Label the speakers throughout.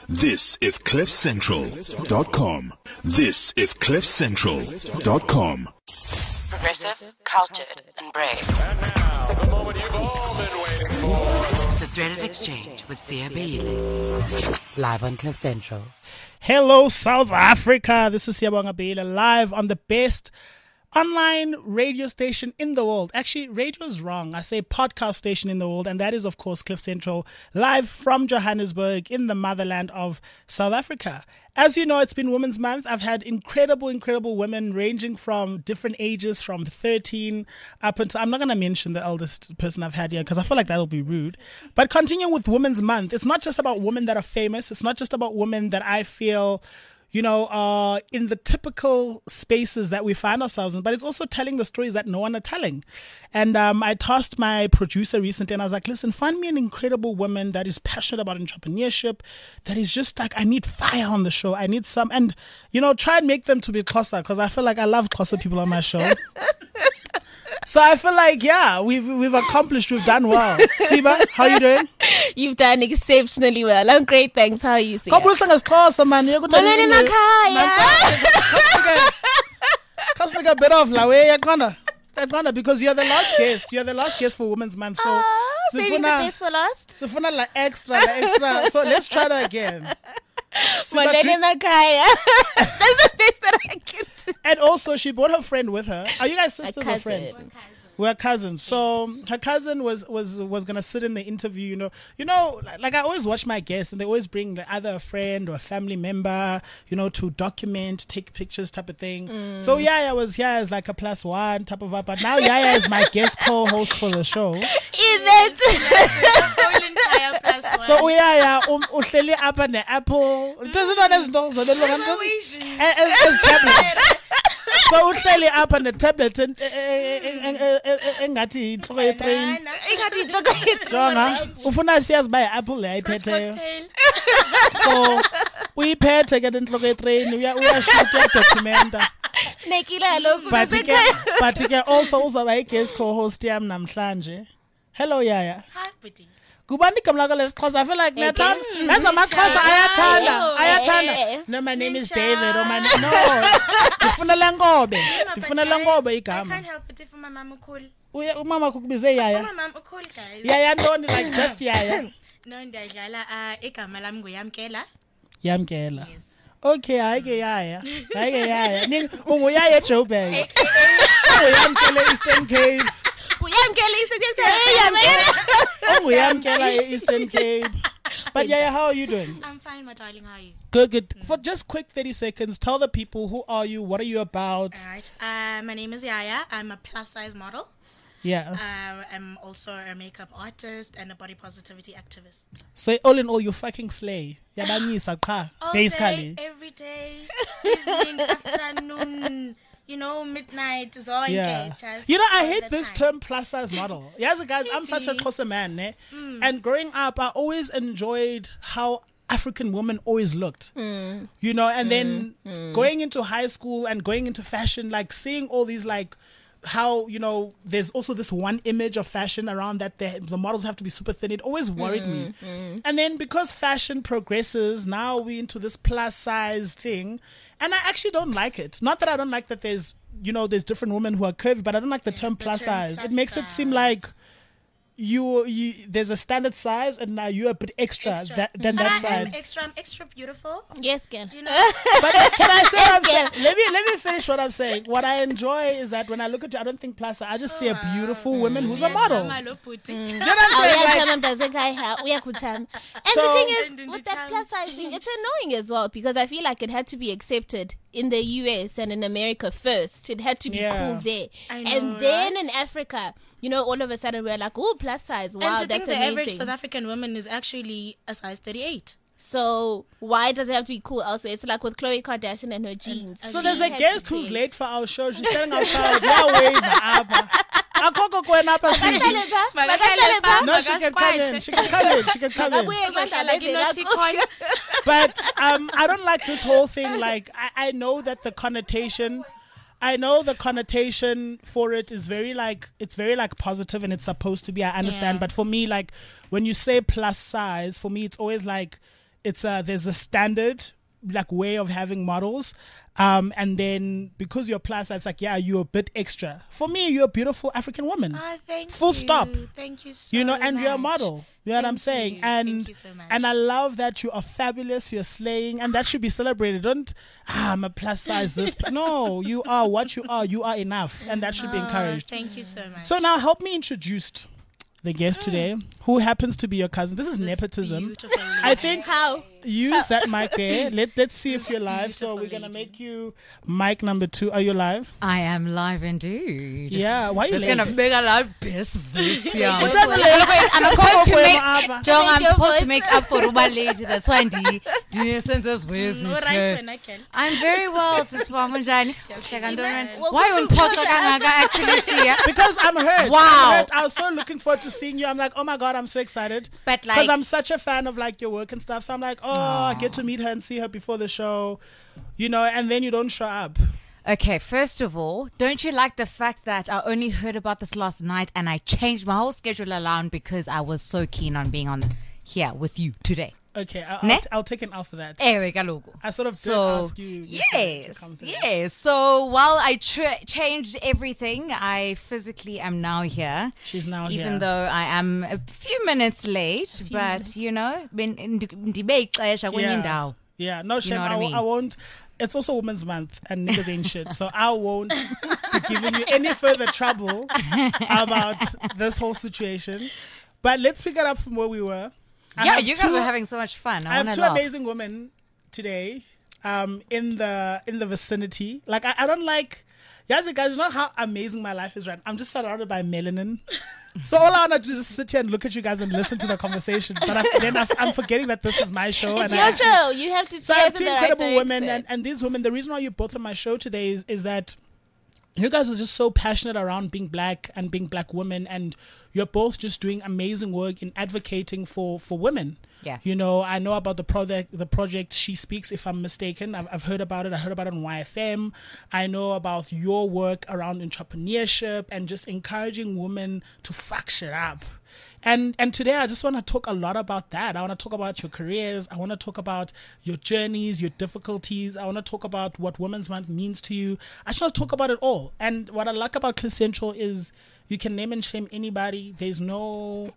Speaker 1: This is CliffCentral.com. This is CliffCentral.com.
Speaker 2: Progressive, cultured, and brave.
Speaker 3: And now, the moment you've all been waiting for.
Speaker 2: The Threaded Exchange with Sia Bailey. Live on Cliff Central.
Speaker 4: Hello, South Africa. This is Siyabonga Bailey, live on the best online radio station in the world. Actually, radio is wrong. I say podcast station in the world, and that is, of course, Cliff Central, live from Johannesburg in the motherland of South Africa. As you know, it's been Women's Month. I've had incredible women ranging from different ages, from 13 up until, I'm not going to mention the eldest person I've had here because I feel like that'll be rude. But continuing with Women's Month, it's not just about women that are famous. It's not just about women that I feel, you know, in the typical spaces that we find ourselves in, but it's also telling the stories that no one are telling. And I tasked my producer recently and I was like, listen, find me an incredible woman that is passionate about entrepreneurship, that is just like, I need fire on the show. I need some, and, you know, try and make them to be Xhosa because I feel like I love Xhosa people on my show. So I feel like, yeah, we've accomplished, we've done well. Siba, how you doing?
Speaker 5: You've done exceptionally well. I'm great, thanks. How are you, Sia?
Speaker 4: Kasnika bit off la way yakona. Because you're the last guest. You're the last guest for Women's Month. So
Speaker 5: saving the best for last.
Speaker 4: So la extra. So let's try that again.
Speaker 5: Molweni Makaya. That's the best that I can do.
Speaker 4: And also, she brought her friend with her. Are you guys sisters or friends? We're cousins. So her cousin was gonna sit in the interview. You know, like I always watch my guests, and they always bring either a friend or a family member, to document, take pictures, type of thing. So Yaya was here as like a +1 type of vibe, but now Yaya is my guest co-host for the show.
Speaker 5: Is it?
Speaker 4: So Yaya uhleli up on the Apple. Does it not as tablets? So uhleli up on the tablet and engathi inhloko yetrain. Ufuna siyaziba iApple ayiphetheyo. So uyiphethe ke inhloko yetrain uyashuta documenta. But ke also uzaba guest co-host yami namhlanje. Hello Yaya.
Speaker 6: Hi buddy.
Speaker 4: Kubani igama lakho lesiXhosa? I feel like nathanda. That's amaXhosa ayathanda. No, my name is David or my name. No. Ndifuna lenkobe igama.
Speaker 6: I can't help it if my mom cool.
Speaker 4: Umama kukubize Yaya.
Speaker 6: My mom cool guys.
Speaker 4: Yaya ntoni, like just Yaya.
Speaker 6: No, ndiyadlala igama lami nguYamkela.
Speaker 4: Yamkela. Yes. Okay, hayi ke Yaya. Unguyaya Joburg. Uyamkela Eastern Cape. Uyamkela Eastern Cape. But Yaya, how are you doing?
Speaker 6: I'm fine, my darling. How are you?
Speaker 4: Good. For just quick 30 seconds, tell the people, who are you? What are you about?
Speaker 6: All right. My name is Yaya. I'm a plus-size model.
Speaker 4: Yeah.
Speaker 6: I'm also a makeup artist and a body positivity activist.
Speaker 4: So all in all, you fucking slay. Yabanisa qha, basically.
Speaker 6: Day, every day, evening, afternoon. Midnight is all engaged.
Speaker 4: I hate this term plus-size model. Yes, guys, I'm such a Xhosa man, and growing up, I always enjoyed how African women always looked. And then going into high school and going into fashion, like seeing all these, like, how, there's also this one image of fashion around that the models have to be super thin. It always worried me. And then because fashion progresses, now we're into this plus-size thing. And I actually don't like it. Not that I don't like that there's different women who are curvy, but I don't like the term plus size. It makes it seem like you there's a standard size and now you're a bit extra. Than that side.
Speaker 6: I'm extra beautiful.
Speaker 5: Yes, girl.
Speaker 4: But can I say what I'm saying? Let me finish what I'm saying. What I enjoy is that when I look at you, I don't think plus size. I just see a beautiful woman who's a model. You know what I'm saying?
Speaker 5: And the thing is, with that plus size thing, it's annoying as well because I feel like it had to be accepted in the US and in America first. It had to be cool there.
Speaker 6: I know,
Speaker 5: and then in Africa, all of a sudden we're like, oh, plus size. Wow,
Speaker 6: and
Speaker 5: that's
Speaker 6: the
Speaker 5: amazing.
Speaker 6: average South African woman is actually a size 38.
Speaker 5: So why does it have to be cool elsewhere? It's like with Khloe Kardashian and her jeans.
Speaker 4: So there's a guest who's late for our show. She's standing outside. Yeah, wave up. No, she can come in. But I don't like this whole thing. Like I know that the connotation for it is very like positive and it's supposed to be. I understand. But for me, like when you say plus size, for me it's always like it's there's a standard like way of having models. And then because you're plus, that's like, yeah, you're a bit extra. For me, you're a beautiful African woman.
Speaker 6: Thank
Speaker 4: Full
Speaker 6: you.
Speaker 4: stop.
Speaker 6: Thank you so
Speaker 4: You know,
Speaker 6: much.
Speaker 4: and you're a model. You know what I'm
Speaker 6: Thank
Speaker 4: saying?
Speaker 6: you.
Speaker 4: And
Speaker 6: Thank you so much.
Speaker 4: and I love that you are fabulous. You're slaying, and that should be celebrated. Don't I'm a plus size. This no, you are what you are. You are enough, and that should be encouraged.
Speaker 6: Thank you so much.
Speaker 4: So now help me introduce the guest today, who happens to be your cousin. This is nepotism.
Speaker 6: Beautiful
Speaker 4: I think
Speaker 5: How?
Speaker 4: use that mic there. Let's see if you're live. So
Speaker 6: beautiful
Speaker 4: we're gonna
Speaker 6: lady.
Speaker 4: make you mic number 2. Are you live?
Speaker 7: I am live indeed.
Speaker 4: Yeah. Why are you
Speaker 7: It's
Speaker 4: late?
Speaker 7: gonna make a lot best voice. Yeah.
Speaker 4: What's that late?
Speaker 7: I'm supposed to make
Speaker 4: Aba.
Speaker 7: Jong, I'm
Speaker 5: your
Speaker 7: supposed to
Speaker 5: voice.
Speaker 7: make up for Uba late. That's why the senses with
Speaker 6: No right when I can.
Speaker 7: I'm very well, Sis Wamunjani.
Speaker 5: Well,
Speaker 7: Why you unpocha kangaka actually see ya?
Speaker 4: Because I'm hurt.
Speaker 7: Wow.
Speaker 4: I'm hurt. I was so looking forward to seeing you. I'm like, oh my god, I'm so excited.
Speaker 7: But
Speaker 4: Because
Speaker 7: like
Speaker 4: I'm such a fan of like your work and stuff. So I'm like, oh, I get to meet her and see her before the show, you know, and then you don't show up.
Speaker 7: Okay, first of all, don't you like the fact that I only heard about this last night and I changed my whole schedule around because I was so keen on being on here with you today?
Speaker 4: Okay,
Speaker 7: Ne?
Speaker 4: I'll take an L for that.
Speaker 7: Ewe kaloku.
Speaker 4: I sort of did
Speaker 7: So
Speaker 4: ask you yesterday to
Speaker 7: yes,
Speaker 4: come through.
Speaker 7: yes. So while I changed everything, I physically am now here.
Speaker 4: She's now
Speaker 7: Even
Speaker 4: here.
Speaker 7: though I am a few minutes late, but you know, ndibe ixesha kwenye ndawo.
Speaker 4: Yeah, no shame.
Speaker 7: know what I mean?
Speaker 4: I won't. It's also Women's Month and niggas ain't shit. So I won't be giving you any further trouble about this whole situation. But let's pick it up from where we were. I
Speaker 7: Yeah,
Speaker 4: have
Speaker 7: you guys
Speaker 4: two-
Speaker 7: were having so much fun.
Speaker 4: I have
Speaker 7: wanna
Speaker 4: two
Speaker 7: laugh.
Speaker 4: amazing women today in the vicinity. Like I don't like guys, you know how amazing my life is right now? I'm just surrounded by melanin. So all I want to do is sit here and look at you guys and listen to the conversation. But I'm forgetting that this is my show.
Speaker 5: It's
Speaker 4: and
Speaker 5: your
Speaker 4: I actually,
Speaker 5: show. You have to
Speaker 4: so I
Speaker 5: steer
Speaker 4: have
Speaker 5: us
Speaker 4: two
Speaker 5: in the right
Speaker 4: incredible women,
Speaker 5: direction.
Speaker 4: and these women, the reason why you're both on my show today is that you guys are just so passionate around being black and being black women, and you're both just doing amazing work in advocating for women.
Speaker 7: Yeah.
Speaker 4: You know, I know about the project She Speaks, if I'm mistaken. I've heard about it. I heard about it on YFM. I know about your work around entrepreneurship and just encouraging women to fuck shit up. And today I just want to talk a lot about that. I want to talk about your careers. I want to talk about your journeys, your difficulties. I want to talk about what Women's Month means to you. I just want to talk about it all. And what I like about Cliff Central is you can name and shame anybody. There's no...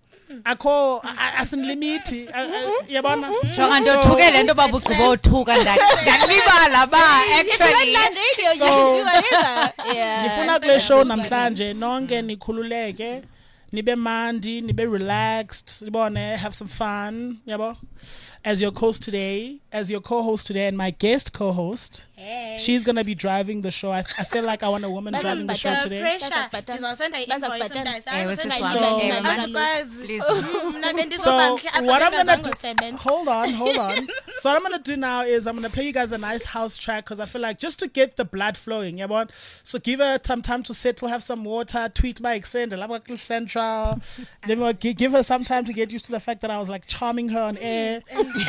Speaker 4: asinlimiti yabona
Speaker 7: Jonga ndothuke lento babugqiba uthuka ndalibala ba actually.
Speaker 5: Radio,
Speaker 4: So-
Speaker 5: you can do whatever. Yeah.
Speaker 4: ngifuna kule show namhlanje nonke nikhululeke nibe mandi nibe relaxed libone have some fun yabo as your co-host today and my guest co-host she's gonna be driving the show. I feel like I want a woman driving the show today.
Speaker 6: Pressure.
Speaker 5: Button.
Speaker 6: Ndizawusenda
Speaker 5: Button.
Speaker 6: i-invoice
Speaker 5: Button.
Speaker 6: umntase.
Speaker 7: Ewe,
Speaker 6: Azosenda
Speaker 7: sisi
Speaker 4: So-
Speaker 7: wami.
Speaker 6: i-email.
Speaker 7: Ewe,
Speaker 6: Azokwazi.
Speaker 7: please.
Speaker 6: Mna bendizoba
Speaker 4: So
Speaker 6: mhle apha
Speaker 4: what I'm gonna
Speaker 6: bengazange
Speaker 4: do,
Speaker 6: usebenze.
Speaker 4: hold on. So what I'm gonna do now is I'm gonna play you guys a nice house track because I feel like just to get the blood flowing, yeah, boy. So give her some time to settle, have some water, tweet by Extend, Cliff Central. Then we'll give her some time to get used to the fact that I was like charming her on air.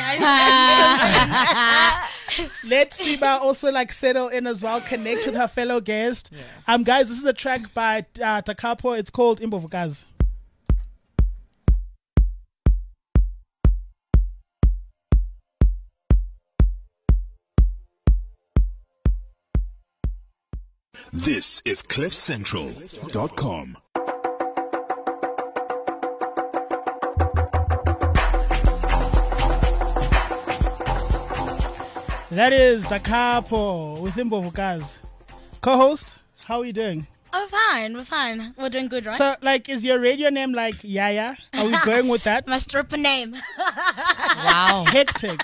Speaker 4: Let's see, but also like settle in as well, connect with her fellow guest. Guys, this is a track by Takapo. It's called Imbovukazi.
Speaker 1: This is CliffCentral.com.
Speaker 4: That is Takapo with Imbovukazi. Co-host, how are you doing?
Speaker 6: Oh, fine. We're fine. We're doing good, right?
Speaker 4: So, like, is your radio name like Yaya? Are we going with that?
Speaker 6: My stripper name.
Speaker 7: Wow.
Speaker 4: Hectic.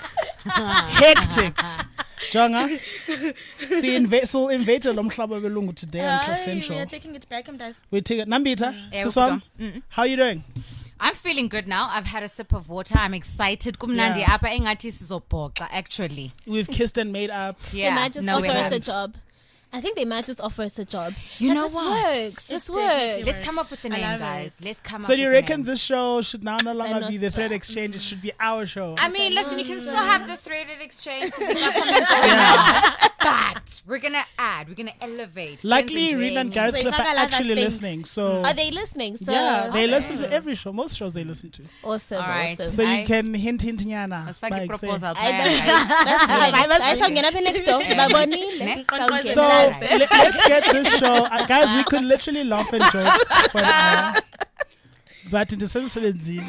Speaker 4: Jonga. So invite lo mhlaba belungu today on Cliff
Speaker 6: We
Speaker 4: Central.
Speaker 6: are taking it back, Mdas.
Speaker 4: We take it. Nambita,
Speaker 7: Yeah,
Speaker 4: Siswam,
Speaker 7: we've
Speaker 4: how are you doing?
Speaker 7: I'm feeling good now. I've had a sip of water. I'm excited. Kumnandi
Speaker 4: Yeah.
Speaker 7: apha engathi sizobhoxa actually.
Speaker 4: We've kissed and made up.
Speaker 7: Yeah.
Speaker 5: Can I just
Speaker 7: no, we
Speaker 5: offer us a
Speaker 7: haven't.
Speaker 5: job? I think they might just offer us a job.
Speaker 7: You
Speaker 5: And
Speaker 7: know
Speaker 5: this
Speaker 7: what?
Speaker 5: works. This
Speaker 6: definitely
Speaker 5: works.
Speaker 7: Let's come up with a
Speaker 6: I
Speaker 7: name,
Speaker 6: love
Speaker 7: guys.
Speaker 6: it.
Speaker 7: Let's come up
Speaker 4: So
Speaker 7: with
Speaker 4: do you
Speaker 7: a
Speaker 4: reckon
Speaker 7: name.
Speaker 4: this show should now no longer be the
Speaker 5: Nostra.
Speaker 4: Thread Exchange? It should be our show.
Speaker 7: I mean, listen, you can still have the threaded exchange 'cause we got something going on. But we're going to elevate.
Speaker 4: Luckily,
Speaker 7: Sense and
Speaker 4: Rena and
Speaker 7: Jamie.
Speaker 4: Gareth
Speaker 6: So
Speaker 4: Cliff
Speaker 6: if I
Speaker 4: are
Speaker 6: got that
Speaker 4: actually
Speaker 6: thing-
Speaker 4: listening. So
Speaker 5: Are they listening? So
Speaker 4: yeah, they listen to every show. Most shows they listen to.
Speaker 5: awesome.
Speaker 7: All right.
Speaker 5: Awesome.
Speaker 4: So you
Speaker 7: I-
Speaker 4: can hint nyana.
Speaker 7: Let's make a
Speaker 4: like, say-
Speaker 7: proposal.
Speaker 5: I
Speaker 7: Kaya,
Speaker 5: that's
Speaker 7: guys.
Speaker 5: right. I'm gonna be next door. Baboni.
Speaker 7: Next.
Speaker 6: Control
Speaker 4: So
Speaker 6: Right.
Speaker 4: let's get this show, guys. We could literally laugh and joke for an hour, but it is please.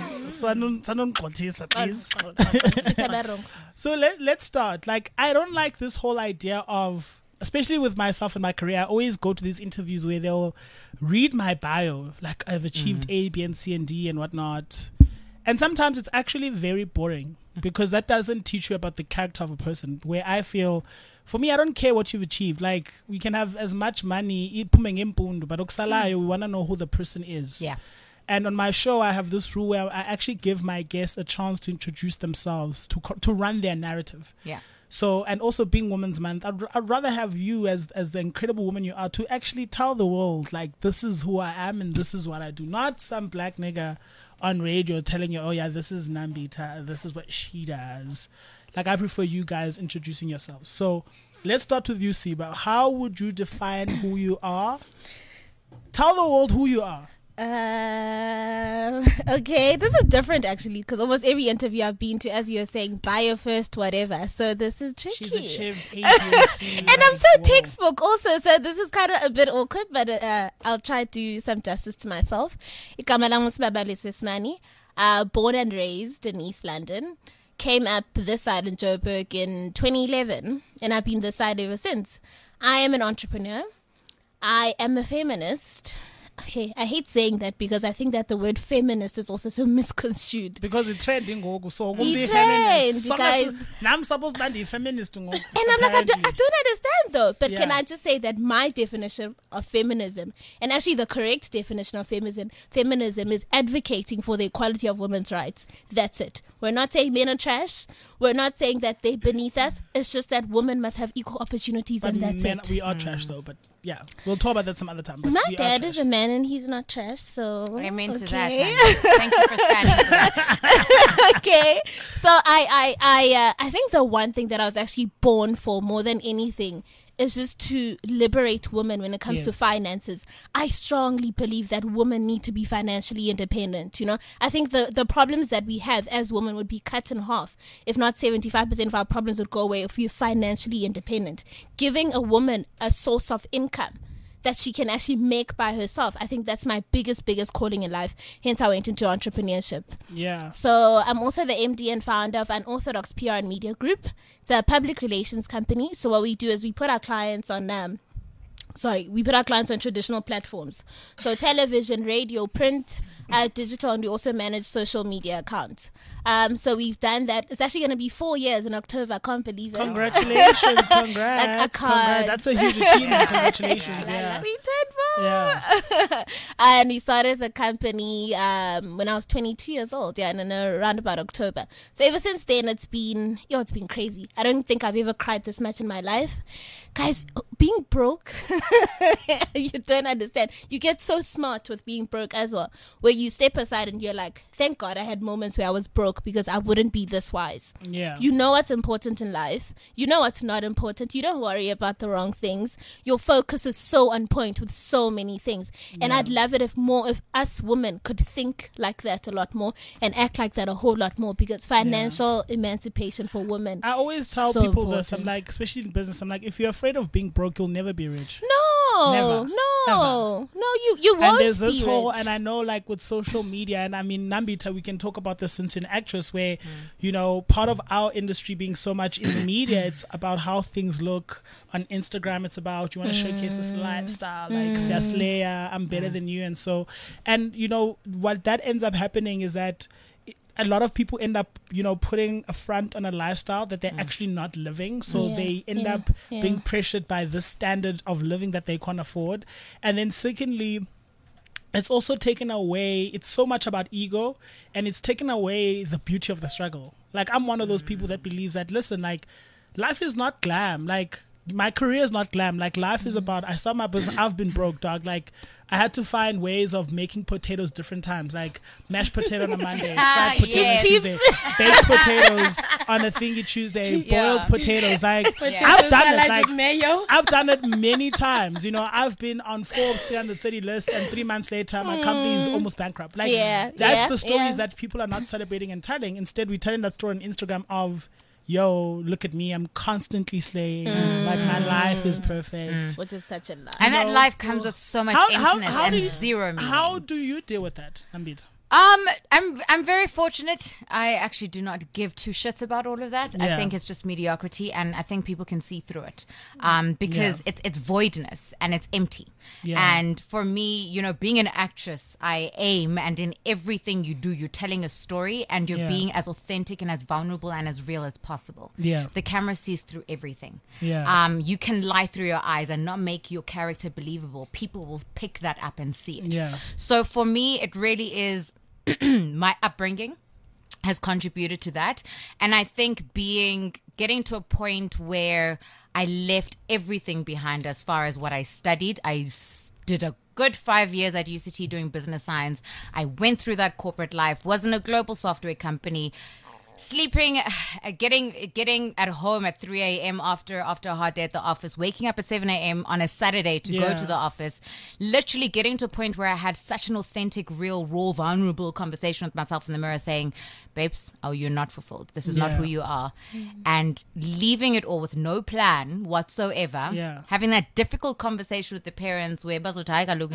Speaker 4: So let's start. Like, I don't like this whole idea of, especially with myself and my career, I always go to these interviews where they'll read my bio, like I've achieved A, B, and C, and D, and whatnot. And sometimes it's actually very boring because that doesn't teach you about the character of a person. Where I feel, for me, I don't care what you've achieved. Like, we can have as much money, but we want to know who the person is.
Speaker 7: Yeah.
Speaker 4: And on my show, I have this rule where I actually give my guests a chance to introduce themselves, to run their narrative.
Speaker 7: Yeah.
Speaker 4: So, and also being Women's Month, I'd rather have you as the incredible woman you are to actually tell the world, like, this is who I am and this is what I do. Not some black nigga on radio telling you, oh yeah, this is Nambita, this is what she does. Like, I prefer you guys introducing yourselves. So let's start with you, Siba. How would you define who you are? Tell the world who you are.
Speaker 5: Okay, this is different actually because almost every interview I've been to, as you're saying, bio first, whatever. So this is tricky.
Speaker 4: She's achieved ABC.
Speaker 5: And I'm so textbook also, so this is kind of a bit awkward, but I'll try to do some justice to myself. Igama lami uSibabalo Sesmani, born and raised in East London. Came up this side in Joburg in 2011, and I've been this side ever since. I am an entrepreneur. I am a feminist. Okay, I hate saying that because I think that the word feminist is also so misconstrued.
Speaker 4: Because it's trending, so
Speaker 5: It
Speaker 4: feminist.
Speaker 5: trends, guys.
Speaker 4: Now I'm supposed to be feminist. And
Speaker 5: And I'm like, I don't understand though. But can
Speaker 4: Yeah.
Speaker 5: I just say that my definition of feminism, and actually the correct definition of feminism is advocating for the equality of women's rights. That's it. We're not saying men are trash. We're not saying that they're beneath us. It's just that women must have equal opportunities,
Speaker 4: But
Speaker 5: and that's
Speaker 4: men,
Speaker 5: it.
Speaker 4: we are trash though, but yeah, we'll talk about that some other time. But
Speaker 5: My
Speaker 4: we are
Speaker 5: dad is
Speaker 4: trash.
Speaker 5: a man and he's not trash, so
Speaker 7: I'm into
Speaker 5: okay.
Speaker 7: that. Honey. Thank you for standing for that.
Speaker 5: Okay, so I think the one thing that I was actually born for more than anything is just to liberate women when it comes to
Speaker 4: Yes.
Speaker 5: finances. I strongly believe that women need to be financially independent. You know, I think the problems that we have as women would be cut in half, if not 75% of our problems would go away if we're financially independent. Giving a woman a source of income that she can actually make by herself. I think that's my biggest calling in life. Hence, I went into entrepreneurship.
Speaker 4: Yeah.
Speaker 5: So I'm also the MD and founder of Unorthodox PR and Media Group. It's a public relations company. So what we do is we put our clients on traditional platforms. So television, radio, print, digital, and we also manage social media accounts. So we've done that. It's actually going to be 4 years in October. I can't believe it.
Speaker 4: Congratulations, congrats.
Speaker 5: I can't.
Speaker 4: Congrats. That's a huge achievement. Congratulations. Yeah.
Speaker 5: We turned 4.
Speaker 4: Yeah.
Speaker 5: And we started the company when I was 22 years old, and in around about October. So ever since then, it's been crazy. I don't think I've ever cried this much in my life. Guys, being broke, you don't understand. You get so smart with being broke as well, where you step aside and you're like, thank God I had moments where I was broke because I wouldn't be this wise.
Speaker 4: Yeah.
Speaker 5: You know what's important in life. You know what's not important. You don't worry about the wrong things. Your focus is so on point with so many things. And I'd love it if us women could think like that a lot more and act like that a whole lot more, because financial emancipation for women.
Speaker 4: I always tell
Speaker 5: So
Speaker 4: people this. I'm
Speaker 5: important.
Speaker 4: like, especially in business, I'm like, if you're afraid of being broke, you'll never be rich.
Speaker 5: No,
Speaker 4: Never.
Speaker 5: you won't
Speaker 4: And there's this
Speaker 5: be
Speaker 4: whole,
Speaker 5: rich.
Speaker 4: and I know, like, with social media, and I mean, Nambita, we can talk about this since you're an actress, where, you know, part of our industry being so much in the media, it's about how things look on Instagram. It's about, you want to showcase this lifestyle, like, Siaslea, I'm better than you. And so, and, you know, what that ends up happening is that a lot of people end up, you know, putting a front on a lifestyle that they're actually not living. So
Speaker 5: Yeah,
Speaker 4: they end
Speaker 5: yeah,
Speaker 4: up
Speaker 5: yeah.
Speaker 4: being pressured by this standard of living that they can't afford. And then secondly, it's also taken away, it's so much about ego, and it's taken away the beauty of the struggle. Like, I'm one of those people that believes that, listen, like, life is not glam. Like, my career is not glam. Like, life is about, I saw my business, I've been broke, dog. Like, I had to find ways of making potatoes different times, like mashed potato on a Monday, fried potato on a
Speaker 7: yes.
Speaker 4: Tuesday, baked potatoes on a thingy Tuesday, boiled potatoes. Like, I've done it. Like,
Speaker 6: mayo.
Speaker 4: I've done it many times. You know, I've been on Forbes 330 list, and 3 months later, my company is almost bankrupt. Like, that's the stories that people are not celebrating and telling. Instead, we're telling that story on Instagram of, yo, look at me, I'm constantly slaying. Like, my life is perfect.
Speaker 5: Which is such a lie.
Speaker 7: And that life comes with so much emptiness and zero meaning.
Speaker 4: How do you deal with that, Ambit?
Speaker 7: I'm very fortunate. I actually do not give two shits about all of that.
Speaker 4: Yeah.
Speaker 7: I think it's just mediocrity, and I think people can see through it, because it's voidness and it's empty.
Speaker 4: Yeah.
Speaker 7: And for me, you know, being an actress, I aim, and in everything you do, you're telling a story, and you're being as authentic and as vulnerable and as real as possible.
Speaker 4: Yeah.
Speaker 7: The camera sees through everything.
Speaker 4: Yeah.
Speaker 7: You can lie through your eyes and not make your character believable. People will pick that up and see it.
Speaker 4: Yeah.
Speaker 7: So for me, it really is. My upbringing has contributed to that, and I think getting to a point where I left everything behind as far as what I studied. I did a good 5 years at UCT doing business science. I went through that corporate life, was in a global software company, sleeping, getting at home at 3 a.m. after a hard day at the office, waking up at 7 a.m. on a Saturday to go to the office, literally getting to a point where I had such an authentic, real, raw, vulnerable conversation with myself in the mirror saying, babes, oh, you're not fulfilled. This is not who you are. And leaving it all with no plan whatsoever, having that difficult conversation with the parents where after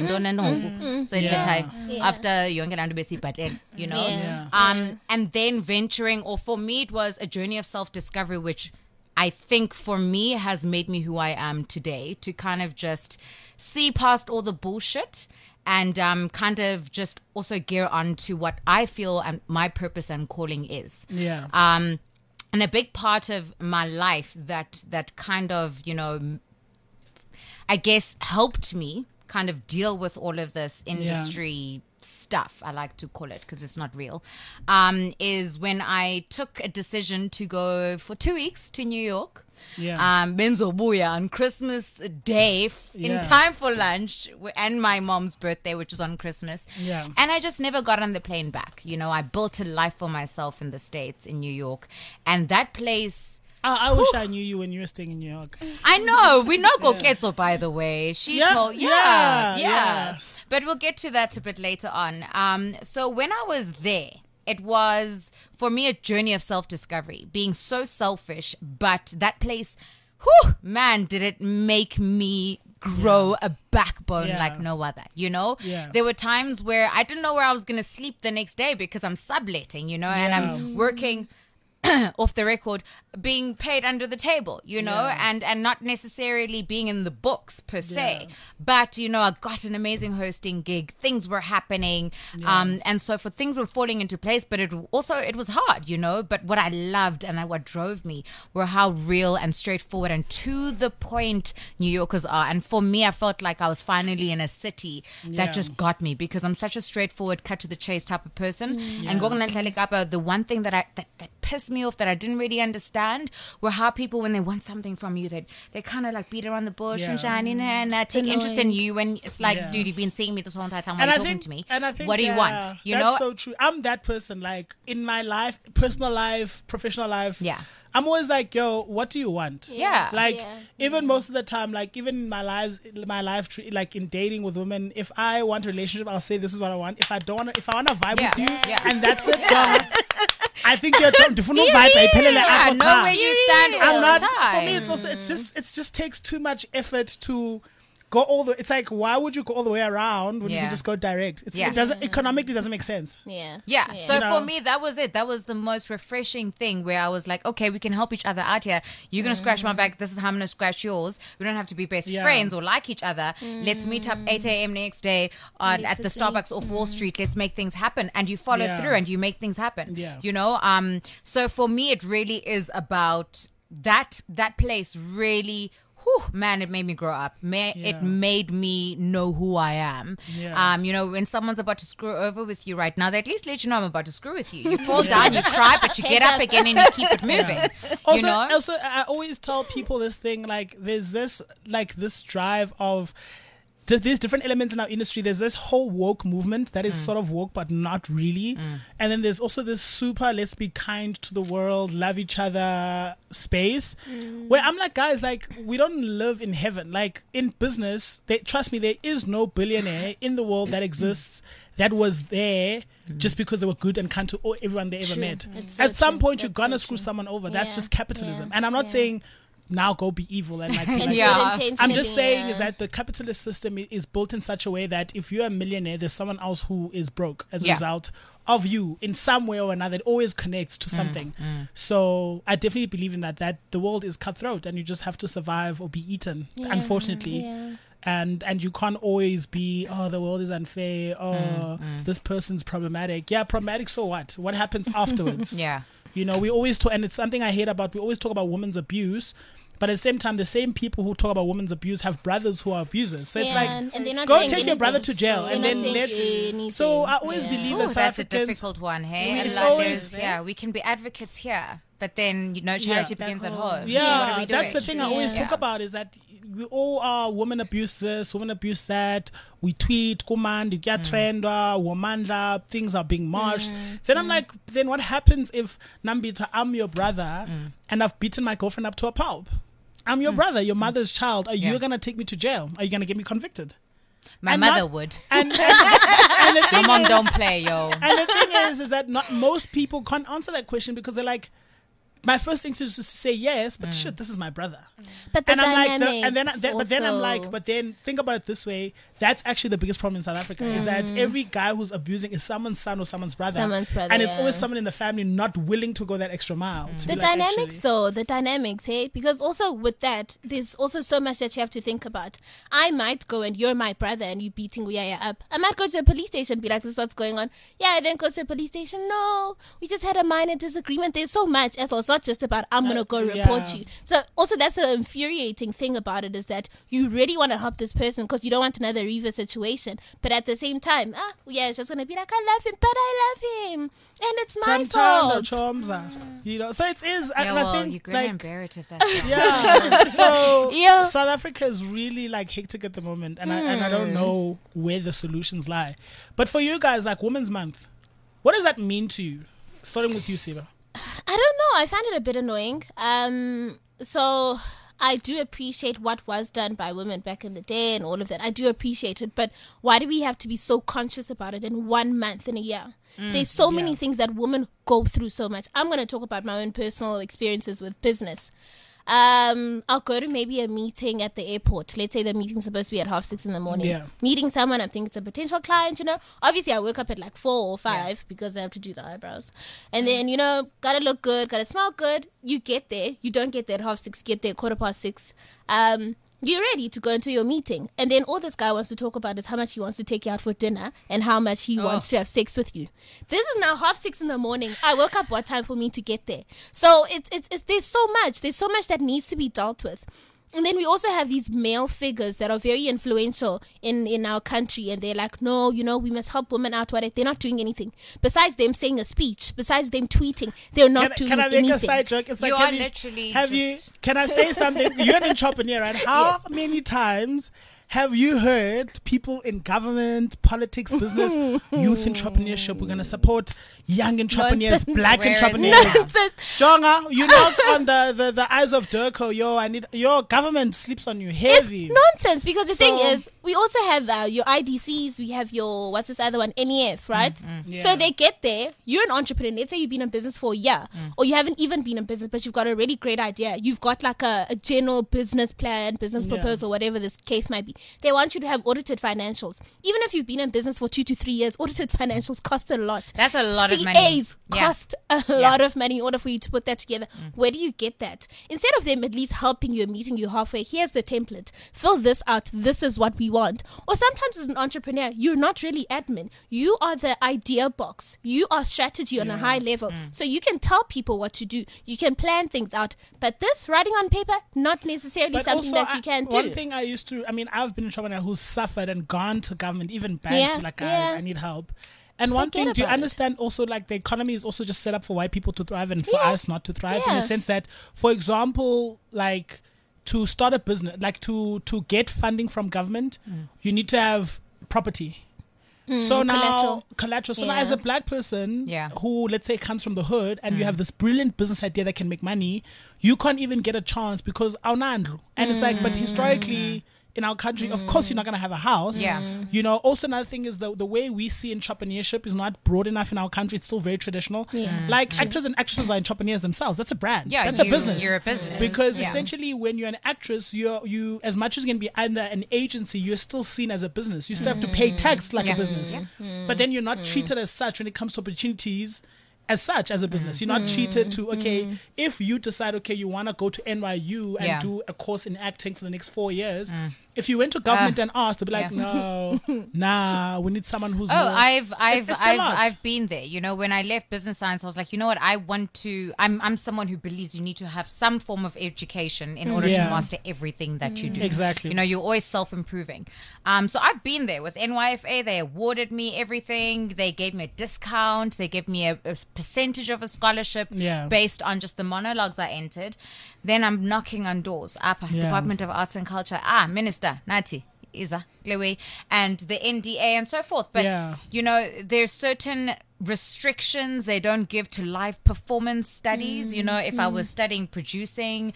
Speaker 7: you know, and then venturing, or for me, it was a journey of self-discovery, which I think for me has made me who I am today, to kind of just see past all the bullshit and kind of just also gear on to what I feel and my purpose and calling is.
Speaker 4: Yeah.
Speaker 7: And a big part of my life that kind of, you know, I guess helped me kind of deal with all of this industry stuff, I like to call it, because it's not real, is when I took a decision to go for 2 weeks to New York. Benzobuya on Christmas Day in time for lunch, and my mom's birthday, which is on Christmas. And I just never got on the plane back. You know, I built a life for myself in the States, in New York, and that place.
Speaker 4: I wish I knew you when you were staying in New York.
Speaker 7: I know. We know Koketso, by the way. She told, But we'll get to that a bit later on. So when I was there, it was, for me, a journey of self-discovery, being so selfish, but that place, man, did it make me grow a backbone like no other, you know? There were times where I didn't know where I was going to sleep the next day because I'm subletting, you know, and I'm working off the record, being paid under the table, you know, and not necessarily being in the books per se, but, you know, I got an amazing hosting gig, things were happening, and so for things were falling into place, but it was hard, you know, but what I loved and what drove me were how real and straightforward and to the point New Yorkers are. And for me, I felt like I was finally in a city that just got me, because I'm such a straightforward, cut to the chase type of person. And the one thing that pissed me off, that I didn't really understand, were how people, when they want something from you, they kind of like beat around the bush and take interest in you, when it's like, dude, you've been seeing me this whole entire time. Why are you talking to me?
Speaker 4: And I think,
Speaker 7: what do you want? You know,
Speaker 4: that's so true. I'm that person. Like, in my life, personal life, professional life. I'm always like, yo, what do you want? Like, even most of the time, like, even in my life, like in dating with women, if I want a relationship, I'll say this is what I want. If I want to vibe with you, and that's it, I think you're different vibe.
Speaker 7: I know where you stand all the time.
Speaker 4: For me, it's also, it just takes too much effort to go all the. It's like, why would you go all the way around when you can just go direct? It doesn't economically doesn't make sense.
Speaker 7: So you know? For me, that was it. That was the most refreshing thing, where I was like, okay, we can help each other out here. You're gonna scratch my back. This is how I'm gonna scratch yours. We don't have to be best friends or like each other. Let's meet up 8 a.m. next day at the Starbucks off Wall Street. Let's make things happen. And you follow through and you make things happen. You know. So for me, it really is about that place really. man, it made me grow up.
Speaker 4: Yeah.
Speaker 7: It made me know who I am.
Speaker 4: Yeah.
Speaker 7: You know, when someone's about to screw over with you right now, they at least let you know I'm about to screw with you. You fall down, you cry, but you get up again and you keep it moving.
Speaker 4: Also,
Speaker 7: You know?
Speaker 4: I always tell people this thing, like, there's this drive of there's different elements in our industry. There's this whole woke movement that is sort of woke, but not really. And then there's also this super, let's be kind to the world, love each other space where I'm like, guys, like, we don't live in heaven. Like, in business, trust me, there is no billionaire in the world that exists that was there just because they were good and kind to everyone they ever met.
Speaker 5: So
Speaker 4: At some
Speaker 5: true.
Speaker 4: point, you're
Speaker 5: That's
Speaker 4: gonna
Speaker 5: so
Speaker 4: screw
Speaker 5: true.
Speaker 4: someone over. That's
Speaker 5: Yeah.
Speaker 4: just capitalism.
Speaker 5: Yeah.
Speaker 4: And I'm not
Speaker 5: Yeah.
Speaker 4: saying now go be evil and like,
Speaker 5: And
Speaker 7: Yeah.
Speaker 5: good
Speaker 4: I'm just
Speaker 5: intentionally,
Speaker 4: saying
Speaker 5: yeah.
Speaker 4: is that the capitalist system is built in such a way that if you're a millionaire, there's someone else who is broke as a
Speaker 7: Yeah.
Speaker 4: result of you in some way or another. It always connects to something. So I definitely believe in that the world is cutthroat and you just have to survive or be eaten, unfortunately.
Speaker 5: Yeah.
Speaker 4: And you can't always be, oh, the world is unfair, oh, this person's problematic. Yeah, problematic, so what? What happens afterwards?
Speaker 7: Yeah.
Speaker 4: You know, we always talk, and it's something I hate about, we always talk about women's abuse, but at the same time, the same people who talk about women's abuse have brothers who are abusers. So it's like,
Speaker 5: and they're not
Speaker 4: go
Speaker 5: saying
Speaker 4: take your
Speaker 5: anything.
Speaker 4: brother to jail
Speaker 5: They're
Speaker 4: and
Speaker 5: not
Speaker 4: then
Speaker 5: saying
Speaker 4: let's.
Speaker 5: anything.
Speaker 4: So I always believe
Speaker 7: Ooh,
Speaker 4: that South
Speaker 7: that's a
Speaker 4: Africans.
Speaker 7: difficult one, hey?
Speaker 4: We-
Speaker 7: And
Speaker 4: it's
Speaker 7: like,
Speaker 4: always-
Speaker 7: we can be advocates here, but then, you know, charity begins at home. So what
Speaker 4: Yeah,
Speaker 7: are we
Speaker 4: that's the
Speaker 7: doing?
Speaker 4: thing I always talk
Speaker 7: Yeah.
Speaker 4: about is that we all are women abuse this, women abuse that. We tweet, command, you get trendwa, womandla, things are being marched. Then I'm like, then what happens if Nambita, I'm your brother and I've beaten my girlfriend up to a pulp? I'm your brother, your mother's child. Are you going to take me to jail? Are you going to get me convicted?
Speaker 7: My
Speaker 4: And
Speaker 7: mother
Speaker 4: not-
Speaker 7: would.
Speaker 4: And the
Speaker 7: Your
Speaker 4: thing
Speaker 7: mom
Speaker 4: is-
Speaker 7: don't play, yo.
Speaker 4: And the thing is that not most people can't answer that question because they're like, my first thing is just to say yes, but shit, this is my brother.
Speaker 5: But the
Speaker 4: And I'm like,
Speaker 5: dynamics
Speaker 4: but then I'm
Speaker 5: also-
Speaker 4: like, but then think about it this way. That's actually the biggest problem in South Africa is that every guy who's abusing is someone's son or someone's brother.
Speaker 5: Someone's brother,
Speaker 4: And it's
Speaker 5: yeah.
Speaker 4: always someone in the family not willing to go that extra mile. to
Speaker 5: The
Speaker 4: be like,
Speaker 5: dynamics,
Speaker 4: actually-
Speaker 5: though, the dynamics, hey? Because also with that, there's also so much that you have to think about. I might go and you're my brother and you beating Uyaya up. I might go to a police station and be like, this is what's going on. Yeah, I didn't go to a police station. No, we just had a minor disagreement. There's so much as well. It's not just about, I'm going to go report
Speaker 4: yeah.
Speaker 5: you. So also that's the infuriating thing about it is that you really want to help this person because you don't want another Reva situation. But at the same time, yeah, it's just going to be like, I love him, but I love him. And it's my
Speaker 4: Sometimes
Speaker 5: fault.
Speaker 4: you know, so it is.
Speaker 7: Yeah,
Speaker 4: and
Speaker 7: well,
Speaker 4: I think,
Speaker 7: you grin
Speaker 4: like,
Speaker 7: and bear it if that's wrong.
Speaker 4: yeah. So
Speaker 5: Yeah.
Speaker 4: South Africa is really like hectic at the moment, and I don't know where the solutions lie. But for you guys, like Women's Month, what does that mean to you? Starting with you, Siba.
Speaker 5: I don't know. I find it a bit annoying. So I do appreciate what was done by women back in the day and all of that. I do appreciate it. But why do we have to be so conscious about it in 1 month in a year? There's so many things that women go through so much. I'm going to talk about my own personal experiences with business. I'll go to maybe a meeting at the airport. Let's say the meeting's supposed to be at 6:30 in the morning.
Speaker 4: Yeah.
Speaker 5: Meeting someone, I think it's a potential client, you know. Obviously, I wake up at like 4 or 5 because I have to do the eyebrows. And then, you know, gotta look good, gotta smell good. You get there. You don't get there at 6:30, you get there 6:15. You're ready to go into your meeting. And then all this guy wants to talk about is how much he wants to take you out for dinner and how much he wants to have sex with you. This is now 6:30 in the morning. I woke up what time for me to get there? So it's there's so much. There's so much that needs to be dealt with. And then we also have these male figures that are very influential in our country. And they're like, no, you know, we must help women out. What if they're not doing anything? Besides them saying a speech, besides them tweeting, they're not doing
Speaker 4: Can I make
Speaker 5: anything.
Speaker 4: a side joke? It's
Speaker 7: You
Speaker 4: like,
Speaker 7: are
Speaker 4: have you,
Speaker 7: literally
Speaker 4: have you?
Speaker 7: just-
Speaker 4: Can I say something? You're an entrepreneur, right? How many times have you heard people in government, politics, business, youth entrepreneurship? We're going to support young entrepreneurs,
Speaker 5: Nonsense.
Speaker 4: black
Speaker 7: Where is
Speaker 4: entrepreneurs.
Speaker 7: it?
Speaker 5: Nonsense.
Speaker 4: Jonga, you knock on the eyes of Durko. Your government sleeps on you heavy.
Speaker 5: It's nonsense because the thing
Speaker 4: So-
Speaker 5: is, we also have your IDCs, we have your, what's this other one, NEF, right?
Speaker 4: Yeah.
Speaker 5: So they get there, you're an entrepreneur, let's say you've been in business for a year, or you haven't even been in business, but you've got a really great idea. You've got like a general business plan, business proposal, whatever this case might be. They want you to have audited financials. Even if you've been in business for 2 to 3 years, audited financials cost a lot.
Speaker 7: That's a lot of money.
Speaker 5: CAs
Speaker 7: Yeah.
Speaker 5: cost a lot of money in order for you to put that together. Where do you get that? Instead of them at least helping you and meeting you halfway, here's the template. Fill this out. This is what we want. Or sometimes as an entrepreneur, you're not really admin. You are the idea box. You are strategy on a high level. So you can tell people what to do. You can plan things out. But this, writing on paper, not necessarily
Speaker 4: But
Speaker 5: something
Speaker 4: also,
Speaker 5: that you can do.
Speaker 4: One thing I've been a entrepreneur who's suffered and gone to government, even banks, who like, guys, I need help. And one
Speaker 5: Forget
Speaker 4: thing, do you
Speaker 5: about
Speaker 4: understand also, like, the economy is also just set up for white people to thrive and for us not to thrive, in
Speaker 5: Yeah.
Speaker 4: the sense that, for example, like, to start a business, like to get funding from government, you need to have property. So now, collateral. So now,
Speaker 5: Yeah.
Speaker 4: as a black person who, let's say, comes from the hood, and you have this brilliant business idea that can make money, you can't even get a chance because aunandlu. And it's like, but historically, in our country, of course, you're not going to have a house.
Speaker 7: Yeah.
Speaker 4: You know, also another thing is the way we see entrepreneurship is not broad enough in our country. It's still very traditional. Like, actors and actresses are entrepreneurs themselves. That's a brand.
Speaker 7: Yeah,
Speaker 4: That's a business.
Speaker 7: You're a business.
Speaker 4: Because essentially, when you're an actress, you as much as you're going to be under an agency, you're still seen as a business. You still have to pay tax like a business. But then you're not treated as such when it comes to opportunities. As such, as a business, you're not treated to, okay, if you decide, okay, you want to go to NYU and do a course in acting for the next 4 years, if you went to government and asked, they'll be like, no, nah, we need someone who's more.
Speaker 7: I've been there. You know, when I left business science, I was like, you know what, I'm someone who believes you need to have some form of education in order to master everything that you do.
Speaker 4: Exactly.
Speaker 7: You know, you're always self-improving. So I've been there with NYFA. They awarded me everything. They gave me a discount. They gave me a percentage of a scholarship based on just the monologues I entered. Then I'm knocking on doors. Department of Arts and Culture. Minister Nati Isa Glewe, and the NDA and so forth. But you know, there's certain restrictions they don't give to live performance studies. You know, if I was studying producing,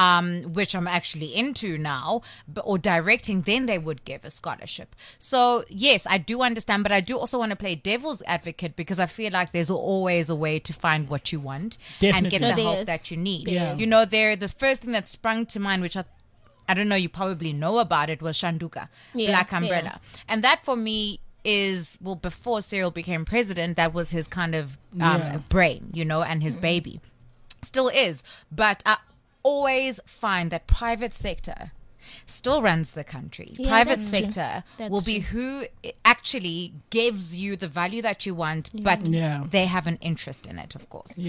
Speaker 7: which I'm actually into now, or directing, then they would give a scholarship. So yes, I do understand, but I do also want to play devil's advocate, because I feel like there's always a way to find what you want and get the help that you need. You know, the first thing that sprung to mind, which I don't know, you probably know about it, was Shanduka, Black Umbrella. And that for me is, well, before Cyril became president, that was his kind of brain, you know, and his baby. Still is. But I always find that private sector still runs the country. Private sector will be who actually gives you the value that you want, but they have an interest in it, of course.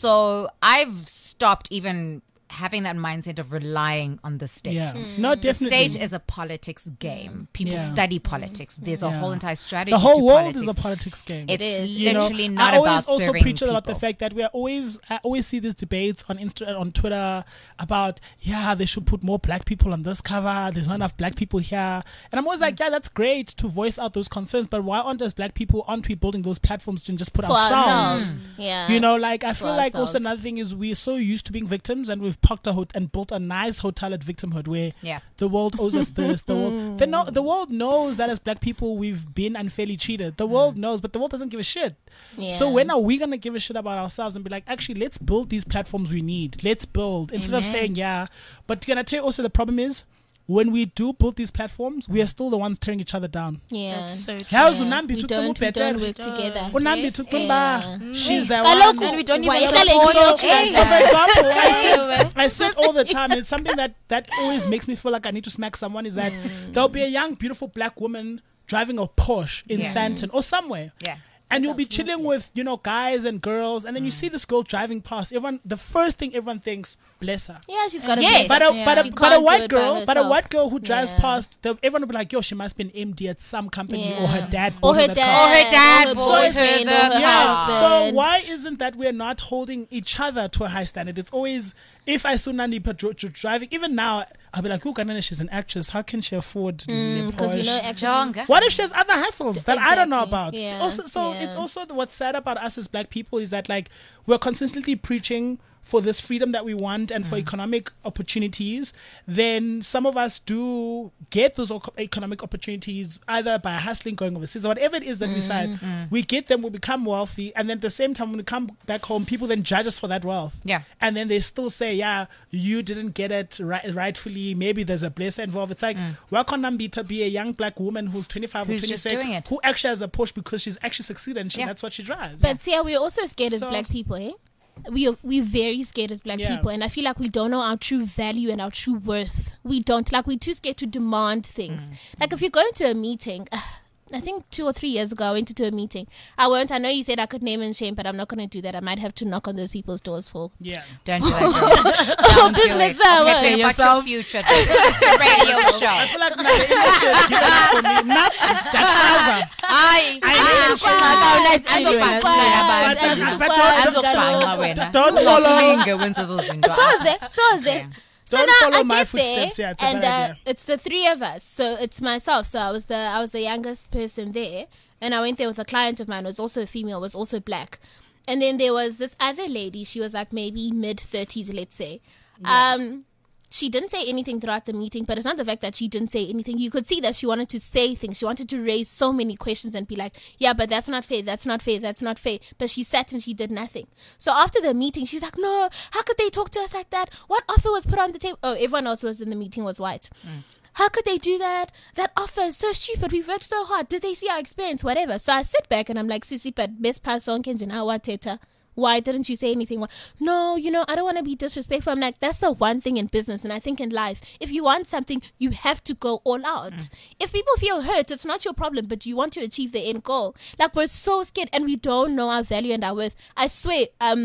Speaker 7: So I've stopped even having that mindset of relying on the state.
Speaker 4: No, definitely.
Speaker 7: The state is a politics game. People study politics. There's a whole entire strategy.
Speaker 4: The whole
Speaker 7: to
Speaker 4: world
Speaker 7: politics.
Speaker 4: is a politics game.
Speaker 7: It is
Speaker 4: You know,
Speaker 7: literally not
Speaker 4: I always
Speaker 7: about
Speaker 4: also
Speaker 7: serving
Speaker 4: preach
Speaker 7: people.
Speaker 4: about the fact that I always see these debates on on Twitter about, they should put more black people on this cover. There's not enough black people here. And I'm always like, that's great to voice out those concerns, but why aren't we building those platforms to just put
Speaker 5: For
Speaker 4: ourselves?
Speaker 5: Yeah.
Speaker 4: You know, like, I feel like also
Speaker 5: ourselves.
Speaker 4: another thing is we're so used to being victims, and we've parked and built a nice hotel at victimhood where the world owes us this. The world knows that as black people we've been unfairly cheated. The world knows, but the world doesn't give a shit. So when are we gonna give a shit about ourselves and be like, actually, let's build these platforms we need. Let's build, instead of saying But can I tell you also, the problem is, when we do build these platforms, we are still the ones tearing each other down.
Speaker 6: That's so true.
Speaker 5: We don't work together.
Speaker 4: She's the
Speaker 6: And
Speaker 4: one.
Speaker 6: we don't
Speaker 5: Why
Speaker 6: even
Speaker 5: is that
Speaker 6: support
Speaker 5: like
Speaker 6: each
Speaker 5: your
Speaker 6: other.
Speaker 4: So for example, I sit all the time, and it's something that always makes me feel like I need to smack someone, is that there'll be a young, beautiful black woman driving a Porsche in Sandton or somewhere. And you'll be chilling with, guys and girls, and then you see this girl driving past. The first thing everyone thinks, bless her.
Speaker 5: Yeah, she's got a
Speaker 7: Yes.
Speaker 4: But a white girl who drives
Speaker 5: Yeah.
Speaker 4: past, everyone will be like, yo, she must be an MD at some company, or her dad
Speaker 5: Or
Speaker 4: bought
Speaker 5: her
Speaker 4: the
Speaker 5: dad.
Speaker 4: car.
Speaker 7: Or her dad
Speaker 5: or her
Speaker 7: bought her
Speaker 5: boyfriend,
Speaker 7: the
Speaker 5: or her
Speaker 7: house.
Speaker 4: So
Speaker 5: husband.
Speaker 4: why isn't that we're not holding each other to a high standard? It's always, if I saw Nandi driving, even now, I'll be like, "Who can she's an actress? How can she afford
Speaker 5: Because we know actresses.
Speaker 7: Jonga.
Speaker 4: What if she has other hassles that I don't know about?"
Speaker 5: Exactly. Yeah.
Speaker 4: Also, it's also what's sad about us as black people is that, like, we're consistently preaching for this freedom that we want and for economic opportunities. Then some of us do get those economic opportunities either by hustling, going overseas, or whatever it is that we decide. We get them, we become wealthy, and then at the same time, when we come back home, people then judge us for that wealth. And then they still say, you didn't get it rightfully. Maybe there's a blessing involved. It's like, why can't Nambita be a young black woman who's 25
Speaker 7: Who's
Speaker 4: or
Speaker 7: just
Speaker 4: 26
Speaker 7: doing it.
Speaker 4: who actually has a Porsche because she's actually succeeded and that's what she drives?
Speaker 5: But see, we're also scared as
Speaker 4: So-
Speaker 5: black people, eh? We're very scared as black people, and I feel like we don't know our true value and our true worth we don't. Like, we're too scared to demand things. Like, if you go into a meeting, I think 2 or 3 years ago, I went into a meeting. I know you said I could name and shame, but I'm not going to do that. I might have to knock on those people's doors for.
Speaker 4: Yeah.
Speaker 7: Don't do that, girl. Don't do
Speaker 5: business
Speaker 7: it.
Speaker 5: hour.
Speaker 7: Think about your future. This is a radio show.
Speaker 4: I feel like now the industry has given up for me. Not that
Speaker 5: So
Speaker 4: Don't
Speaker 5: now
Speaker 4: follow
Speaker 5: I
Speaker 4: my
Speaker 5: get
Speaker 4: footsteps,
Speaker 5: there,
Speaker 4: yeah, it's a
Speaker 5: and
Speaker 4: bad idea.
Speaker 5: it's the three of us. So it's myself. So I was the youngest person there, and I went there with a client of mine who was also a female, was also black, and then there was this other lady. She was like maybe mid-30s, let's say. Yeah. She didn't say anything throughout the meeting, but it's not the fact that she didn't say anything. You could see that she wanted to say things. She wanted to raise so many questions and be like, yeah, but that's not fair. That's not fair. That's not fair. But she sat and she did nothing. So after the meeting, she's like, no, how could they talk to us like that? What offer was put on the table? Oh, everyone else was in the meeting was white. How could they do that? That offer is so stupid. We've worked so hard. Did they see our experience? Whatever. So I sit back and I'm like, Sissy, but best person can teta. Why didn't you say anything? No, I don't want to be disrespectful. I'm like, that's the one thing in business. And I think in life, if you want something, you have to go all out. If people feel hurt, it's not your problem, but you want to achieve the end goal. Like, we're so scared and we don't know our value and our worth. I swear,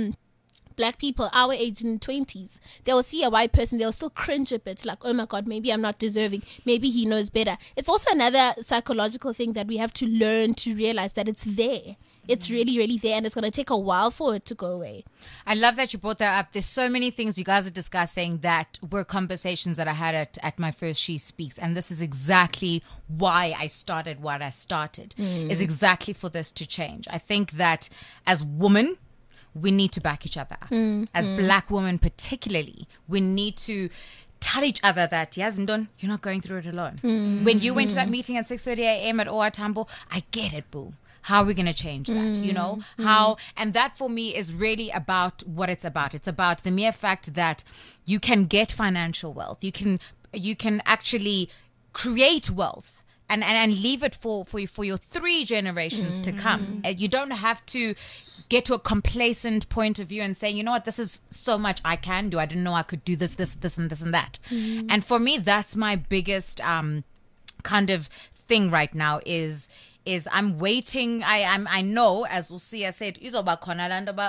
Speaker 5: black people our age in 20s, they'll see a white person, they'll still cringe a bit, like, oh my God, maybe I'm not deserving, maybe he knows better. It's also another psychological thing that we have to learn to realize that it's there. It's really, really there, and it's going to take a while for it to go away.
Speaker 7: I love that you brought that up. There's so many things you guys are discussing that were conversations that I had at my first She Speaks, and this is exactly why I started what I started, is exactly for this to change. I think that as women, we need to back each other. As black women particularly, we need to tell each other that, yes, Ndon, you're not going through it alone. When you went to that meeting at 6:30 a.m. at OR Tambo, I get it, boo. How are we going to change that? And that for me is really about what it's about. It's about the mere fact that you can get financial wealth. You can actually create wealth and leave it for your 3 generations to come. You don't have to get to a complacent point of view and say, you know what, this is so much I can do. I didn't know I could do this, and this and that. And for me, that's my biggest kind of thing right now is I'm waiting. I know, as Usia said, izoba khona lando ba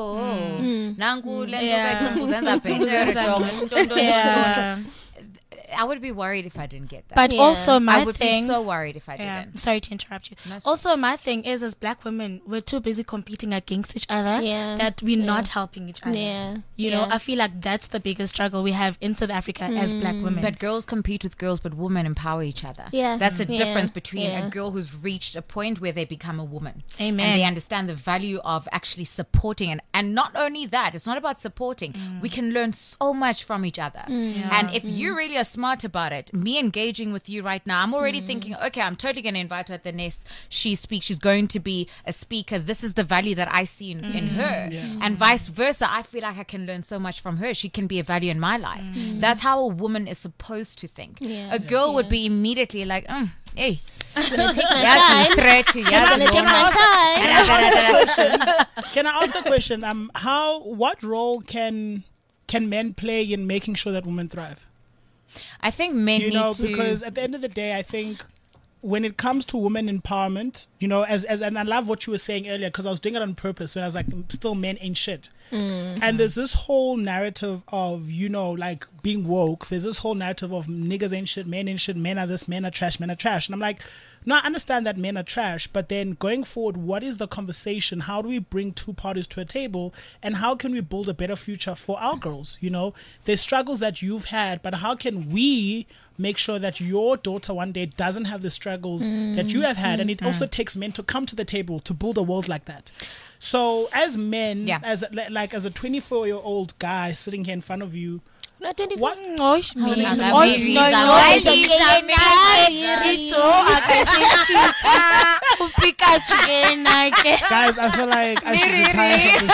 Speaker 7: nangu lendo I would be worried if I didn't get that.
Speaker 8: But also
Speaker 7: I would be so worried if I didn't.
Speaker 8: Sorry to interrupt you. Also, my thing is, as black women, we're too busy competing against each other that we're not helping each other. You know, I feel like that's the biggest struggle we have in South Africa as black women.
Speaker 7: But girls compete with girls, but women empower each other.
Speaker 5: Yeah.
Speaker 7: That's the difference between a girl who's reached a point where they become a woman.
Speaker 8: Amen.
Speaker 7: And they understand the value of actually supporting. And not only that, it's not about supporting. We can learn so much from each other. And if you really are smart about it, me engaging with you right now, I'm already thinking, okay, I'm totally going to invite her at the next She Speaks. She's going to be a speaker. This is the value that I see in her. And vice versa. I feel like I can learn so much from her. She can be a value in my life. That's how a woman is supposed to think. A girl would be immediately like, hey,
Speaker 5: she's going to take my shine. She's going to take my shine.
Speaker 4: Can I ask a question? What role can men play in making sure that women thrive?
Speaker 7: I think men need to,
Speaker 4: because at the end of the day, I think when it comes to women empowerment, and I love what you were saying earlier, because I was doing it on purpose when I was like, still men ain't shit. And there's this whole narrative of, like being woke. There's this whole narrative of niggas ain't shit, men ain't shit, men are this, men are trash, men are trash. And I'm like, no, I understand that men are trash, but then going forward, what is the conversation? How do we bring two parties to a table, and how can we build a better future for our girls? There's struggles that you've had, but how can we make sure that your daughter one day doesn't have the struggles that you have had? And it also takes men to come to the table to build a world like that. So as men, as a 24-year-old guy sitting here in front of you,
Speaker 5: not 24.
Speaker 4: What? Guys, I feel like I should retire from the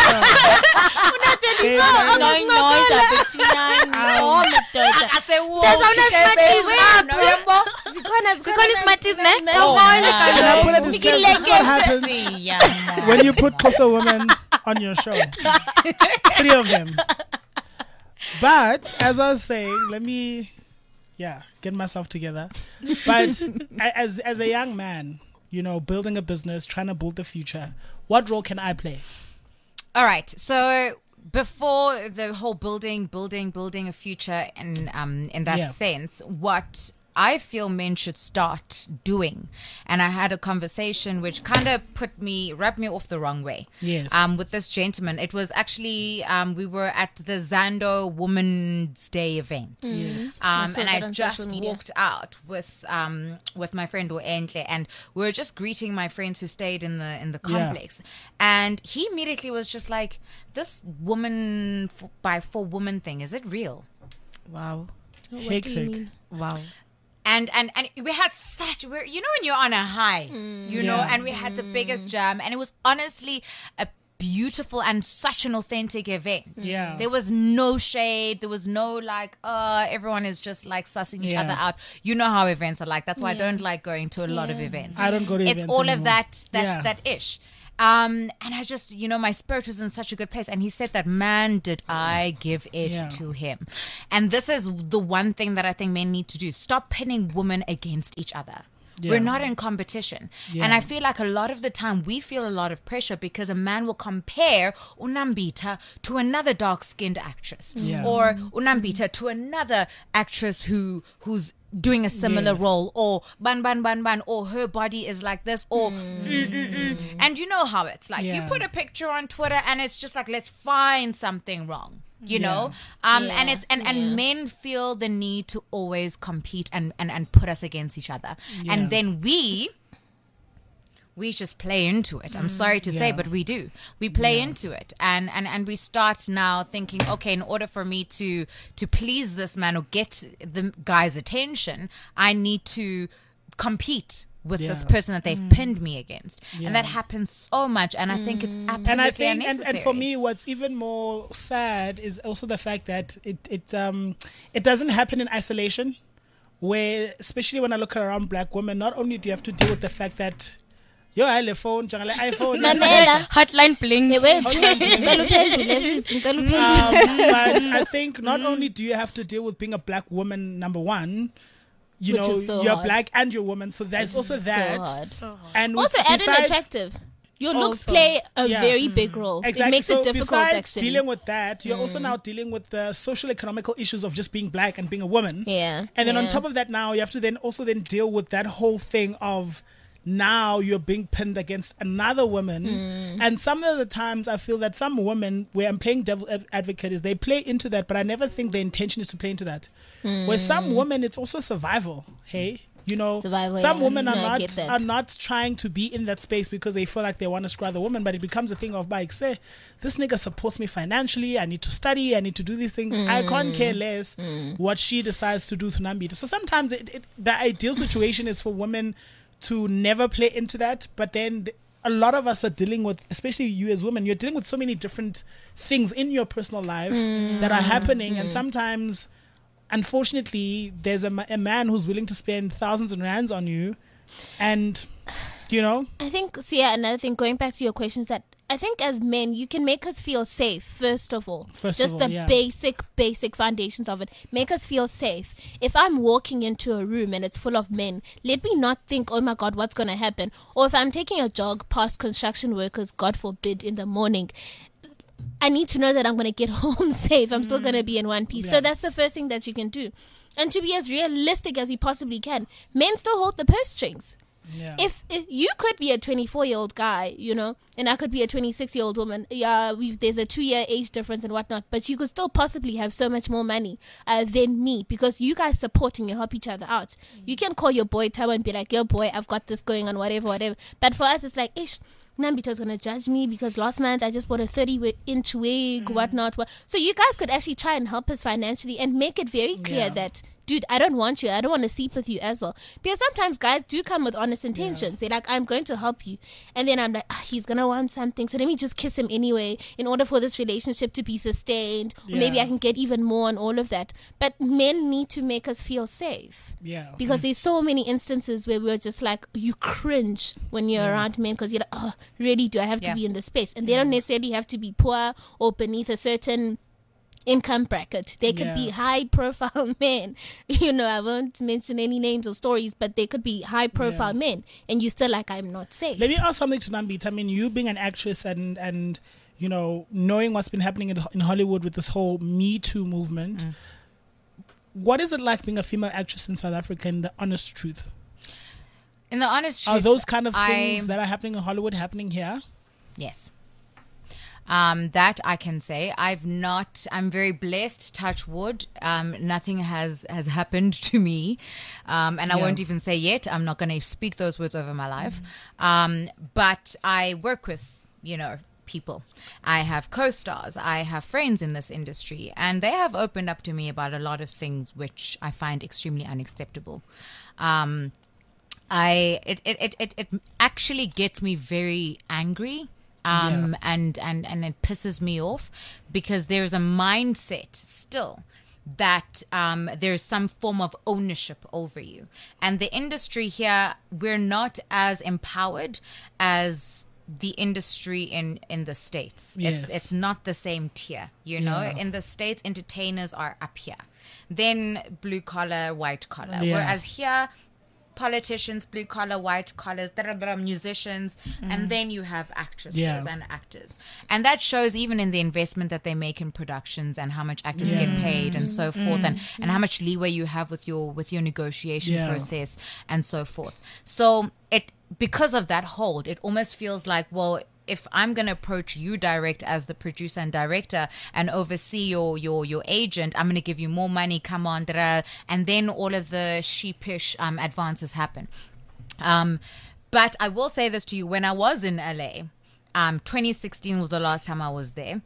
Speaker 4: show. When you put Kosa women on your show, 3 of them. But as I was saying, let me get myself together. But as a young man, you know, building a business, trying to build the future, what role can I play?
Speaker 7: All right. So before the whole building a future in that sense, what I feel men should start doing, and I had a conversation which kind of rubbed me off the wrong way.
Speaker 4: Yes.
Speaker 7: With this gentleman, it was actually we were at the Zando Women's Day event.
Speaker 4: Yes.
Speaker 7: And I just walked out with my friend Oentle, and we were just greeting my friends who stayed in the complex, and he immediately was just like, "This woman for woman thing, is it real?"
Speaker 8: Wow.
Speaker 4: Hectic.
Speaker 8: Wow.
Speaker 7: And we had when you're on a high, know, and we had the biggest jam, and it was honestly a beautiful and such an authentic event.
Speaker 4: Yeah.
Speaker 7: There was no shade. There was no like, everyone is just like sussing each other out. You know how events are like. That's why I don't like going to a lot of events.
Speaker 4: I don't go to events
Speaker 7: It's all
Speaker 4: anymore.
Speaker 7: of that ish. And I just, my spirit was in such a good place. And he said that, man, did I give it to him. And this is the one thing that I think men need to do. Stop pitting women against each other. Yeah. We're not in competition. Yeah. And I feel like a lot of the time we feel a lot of pressure because a man will compare Unambita to another dark-skinned actress. Yeah. Or Unambita to another actress who's doing a similar role, or ban, or her body is like this, or and you know how it's like. You put a picture on Twitter and it's just like, let's find something wrong. You know, and it's and men feel the need to always compete and put us against each other, and then we just play into it. I'm sorry to say, but we do. We play into it, and we start now thinking, okay, in order for me to please this man or get the guy's attention, I need to compete with this person that they've pinned me against. And that happens so much, and I think it's absolutely unnecessary.
Speaker 4: And for me, what's even more sad is also the fact that it doesn't happen in isolation, where, especially when I look around black women, not only do you have to deal with the fact that I have a phone, iPhone,
Speaker 8: hotline bling.
Speaker 4: But I think not only do you have to deal with being a black woman, number one, you're
Speaker 5: hard.
Speaker 4: black and you're a woman, so there's also that.
Speaker 5: So hard.
Speaker 4: And
Speaker 5: also add in attractive. Your looks play a very big role.
Speaker 4: Exactly.
Speaker 5: It makes it difficult,
Speaker 4: besides
Speaker 5: actually.
Speaker 4: dealing with that, you're also now dealing with the social economical issues of just being black and being a woman.
Speaker 5: Yeah.
Speaker 4: And then on top of that, now you have to then also deal with that whole thing of now you're being pinned against another woman. And some of the times I feel that some women, where I'm playing devil advocate, is they play into that, but I never think the intention is to play into that. Where some women, it's also survival. Hey,
Speaker 5: survival,
Speaker 4: some women are not trying to be in that space because they feel like they want to screw the woman, but it becomes a thing of like, say, this nigga supports me financially, I need to study, I need to do these things. I can't care less what she decides to do to Nambita. So sometimes the ideal situation is for women to never play into that, but then a lot of us are dealing with, especially you as women, you're dealing with so many different things in your personal life that are happening, and sometimes, unfortunately, there's a man who's willing to spend thousands of rands on you, and
Speaker 5: I think, another thing, going back to your questions, that I think as men, you can make us feel safe, first of all. Basic foundations of it. Make us feel safe. If I'm walking into a room and it's full of men, let me not think, oh my God, what's going to happen? Or if I'm taking a jog past construction workers, God forbid, in the morning, I need to know that I'm going to get home safe. I'm still going to be in one piece. So that's the first thing that you can do. And to be as realistic as we possibly can, men still hold the purse strings. Yeah. If you could be a 24-year-old guy, and I could be a 26-year-old woman, there's a 2-year age difference and whatnot, but you could still possibly have so much more money than me, because you guys support and you help each other out. You can call your boy Tabo and be like, yo boy, I've got this going on, whatever. But for us, it's like, ish, Nambita's gonna judge me because last month I just bought a 30-inch wig, whatnot. So you guys could actually try and help us financially and make it very clear that, dude, I don't want you. I don't want to sleep with you as well. Because sometimes guys do come with honest intentions. They're like, I'm going to help you. And then I'm like, he's going to want something. So let me just kiss him anyway in order for this relationship to be sustained. Or maybe I can get even more and all of that. But men need to make us feel safe. Yeah. Because there's so many instances where we're just like, you cringe when you're around men because you're like, oh, really, do I have to be in this space? And they don't necessarily have to be poor or beneath a certain income bracket. They could be high profile men. I won't mention any names or stories, but they could be high profile men, and you still like, I'm not safe.
Speaker 4: Let me ask something to Nambit. I mean, you being an actress and knowing what's been happening in Hollywood with this whole Me Too movement, what is it like being a female actress in South Africa, in the honest truth?
Speaker 7: In the honest truth,
Speaker 4: are those kind of things that are happening in Hollywood happening here?
Speaker 7: Yes. That I can say. I'm very blessed, touch wood. Nothing has happened to me. And I won't even say yet. I'm not going to speak those words over my life. But I work with, people. I have co-stars. I have friends in this industry. And they have opened up to me about a lot of things which I find extremely unacceptable. It actually gets me very angry. And it pisses me off because there's a mindset still that there's some form of ownership over you. And the industry here, we're not as empowered as the industry in the States.
Speaker 4: Yes.
Speaker 7: It's not the same tier, In the States, entertainers are up here. Then blue collar, white collar.
Speaker 4: Yeah.
Speaker 7: Whereas here, politicians, blue collar, white collars, musicians, and then you have actresses and actors. And that shows even in the investment that they make in productions and how much actors get paid and so forth, and how much leeway you have with your negotiation process and so forth. So because of that hold, it almost feels like, well, if I'm going to approach you direct as the producer and director and oversee your agent, I'm going to give you more money, come on, and then all of the sheepish advances happen. But I will say this to you, when I was in LA, 2016 was the last time I was there.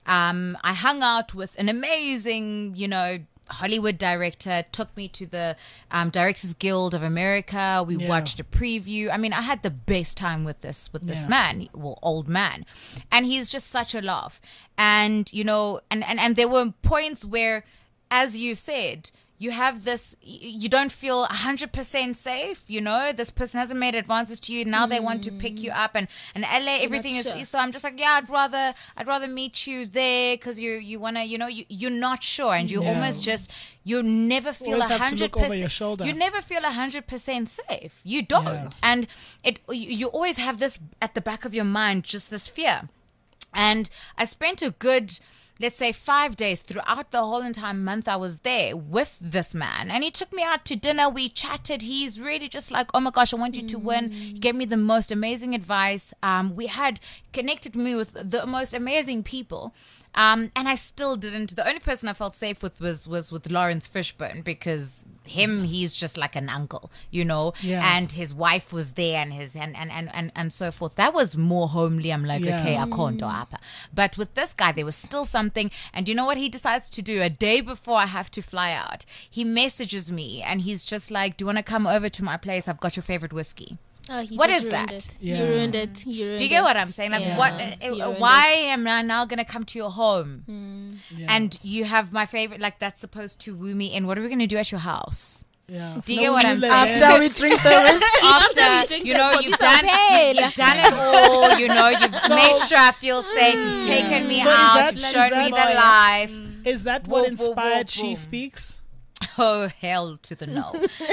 Speaker 7: I hung out with an amazing, Hollywood director, took me to the Directors Guild of America. We watched a preview. I mean, I had the best time with this man, old man, and he's just such a laugh. And and there were points where, as you said, you have this, you don't feel 100% safe, this person hasn't made advances to you. Now they want to pick you up, and LA, everything is, so I'm just like, I'd rather meet you there because you want to, you're not sure, and you almost just, you never feel 100%. You never feel 100% safe. You don't. And you always have this at the back of your mind, just this fear. And I spent a good, let's say 5 days throughout the whole entire month I was there with this man, and he took me out to dinner. We chatted. He's really just like, oh my gosh, I want you to win. He gave me the most amazing advice. We had connected me with the most amazing people. And I still didn't. The only person I felt safe with was with Lawrence Fishburne, because he's just like an uncle, and his wife was there, and his and so forth. That was more homely. I'm like, okay, I can't do apa. But with this guy, there was still something. And you know what he decides to do? A day before I have to fly out, he messages me, and he's just like, do you want to come over to my place? I've got your favorite whiskey.
Speaker 5: Oh,
Speaker 7: what is that?
Speaker 5: You ruined it. Do
Speaker 7: you get what I'm saying? Like, why am I now going to come to your home? And you have my favorite, like, that's supposed to woo me in. What are we going to do at your house?
Speaker 4: Yeah.
Speaker 7: Do you get what I'm saying?
Speaker 8: After we drink the whiskey.
Speaker 7: After, you've done it all, you've made sure I feel safe, you've taken me out, you've shown me the life.
Speaker 4: Is that what inspired She Speaks?
Speaker 7: Oh, hell to the no.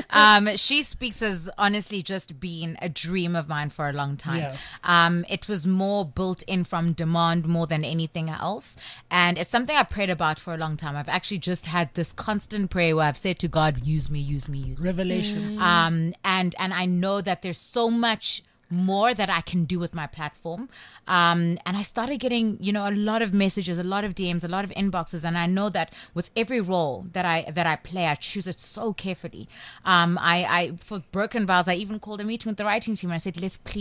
Speaker 7: She Speaks has honestly just been a dream of mine for a long time. It was more built in from demand more than anything else. And it's something I prayed about for a long time. I've actually just had this constant prayer where I've said to God, use me, use me, use me.
Speaker 4: Revelation.
Speaker 7: And I know that there's so much more that I can do with my platform. And I started getting, a lot of messages, a lot of DMs, a lot of inboxes. And I know that with every role that I play, I choose it so carefully. For Broken Vows, I even called a meeting with the writing team. I said,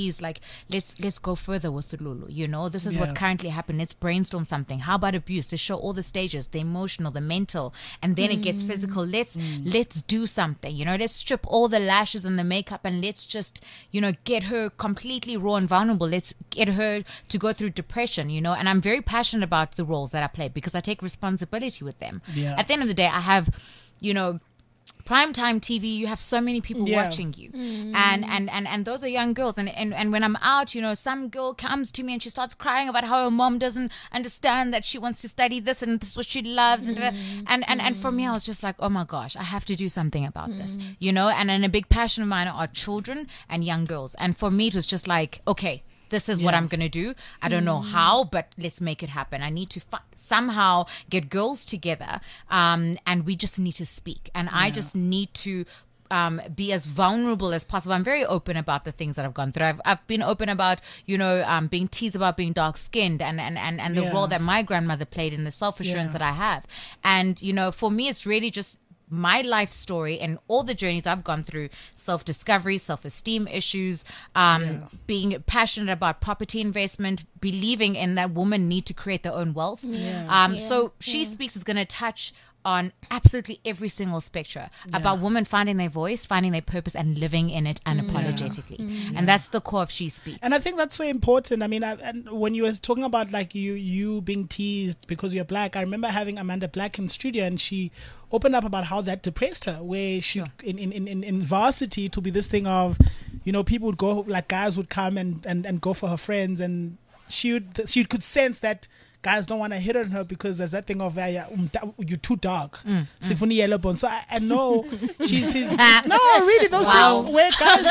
Speaker 7: let's go further with the Lulu. This is what's currently happening. Let's brainstorm something. How about abuse? To show all the stages, the emotional, the mental, and then it gets physical. Let's do something, let's strip all the lashes and the makeup, and let's just, get her completely raw and vulnerable. Let's get her to go through depression, and I'm very passionate about the roles that I play because I take responsibility with them. At the end of the day, I have, primetime TV, you have so many people watching you, and those are young girls. And when I'm out, some girl comes to me and she starts crying about how her mom doesn't understand that she wants to study this and this is what she loves, and for me, I was just like, oh my gosh, I have to do something about this, And a big passion of mine are children and young girls, and for me, it was just like, okay. This is what I'm going to do. I don't know how, but let's make it happen. I need to somehow get girls together, and we just need to speak. And I just need to be as vulnerable as possible. I'm very open about the things that I've gone through. I've been open about, being teased about being dark-skinned and the role that my grandmother played in the self-assurance that I have. And, for me, it's really just my life story and all the journeys I've gone through, self-discovery, self-esteem issues, being passionate about property investment, believing in that women need to create their own wealth. So She Speaks is going to touch on absolutely every single spectrum about women finding their voice, finding their purpose, and living in it unapologetically. And that's the core of She Speaks.
Speaker 4: And I think that's so important. I mean, and when you were talking about like you being teased because you're black, I remember having Amanda Black in studio, and she opened up about how that depressed her, where she in varsity to be this thing of, people would go, like guys would come and go for her friends, and she could sense that guys don't want to hit on her because there's that thing of you're too dark. Sifuni yellow bone. So I know she's no, really those things where guys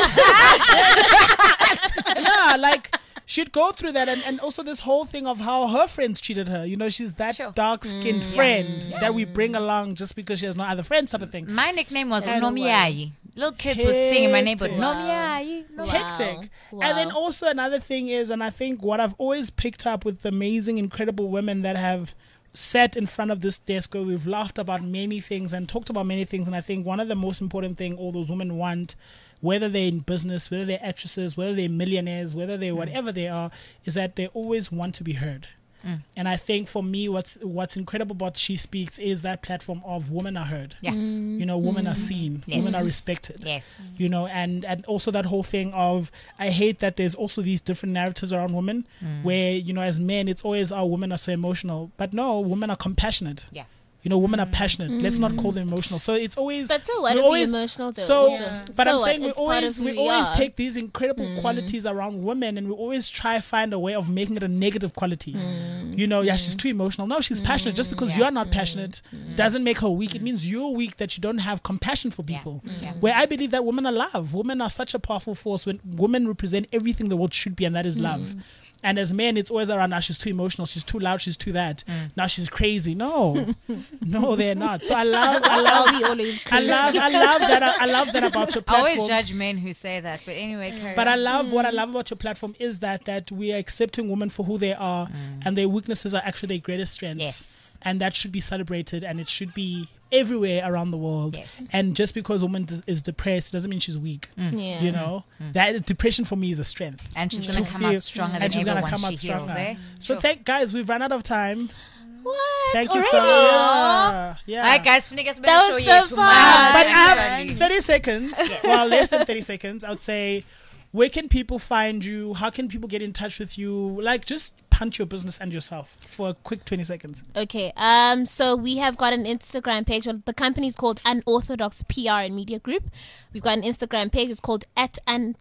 Speaker 4: like she'd go through that, and also this whole thing of how her friends treated her. She's that dark-skinned friend that we bring along just because she has no other friends, type of thing.
Speaker 7: My nickname was Unomiyayi. Little kids would sing in my neighborhood. Unomiyayi.
Speaker 4: Hectic. And then also another thing is, and I think what I've always picked up with amazing, incredible women that have sat in front of this desk where we've laughed about many things and talked about many things, and I think one of the most important thing all those women want, whether they're in business, whether they're actresses, whether they're millionaires, whether they're whatever they are, is that they always want to be heard. And I think for me, what's incredible about She Speaks is that platform of women are heard. Women are seen, women are respected. And also that whole thing of, I hate that there's also these different narratives around women where, as men, it's always, women are so emotional. But no, women are compassionate. Women are passionate. Let's not call them emotional. So it's always.
Speaker 5: But so what if you're emotional though?
Speaker 4: So, but I'm saying we always take these incredible qualities around women, and we always try to find a way of making it a negative quality. She's too emotional. No, she's passionate. Just because you're not passionate doesn't make her weak. It means you're weak that you don't have compassion for people. Where I believe that women are love. Women are such a powerful force. When women represent everything the world should be, and that is love. And as men, it's always around, now she's too emotional, she's too loud, she's too that. Now she's crazy. No, they're not. So I love that about your platform.
Speaker 7: I always judge men who say that, but anyway.
Speaker 4: But what I love about your platform is that we are accepting women for who they are, and their weaknesses are actually their greatest strengths.
Speaker 7: Yes.
Speaker 4: And that should be celebrated, and it should be everywhere around the world. And just because a woman is depressed doesn't mean she's weak. That depression for me is a strength,
Speaker 7: and she's going to come out stronger than ever once she heals.
Speaker 4: So guys, we've run out of time.
Speaker 5: What?
Speaker 4: Thank you so much.
Speaker 7: Yeah. Alright, guys,
Speaker 5: that was so fun.
Speaker 4: But 30 seconds. Well, less than 30 seconds. I would say, where can people find you? How can people get in touch with you? Like, just punch your business and yourself for a quick 20 seconds.
Speaker 5: Okay. So we have got an Instagram page. Well, the company is called Unorthodox PR and Media Group. We've got an Instagram page. It's called at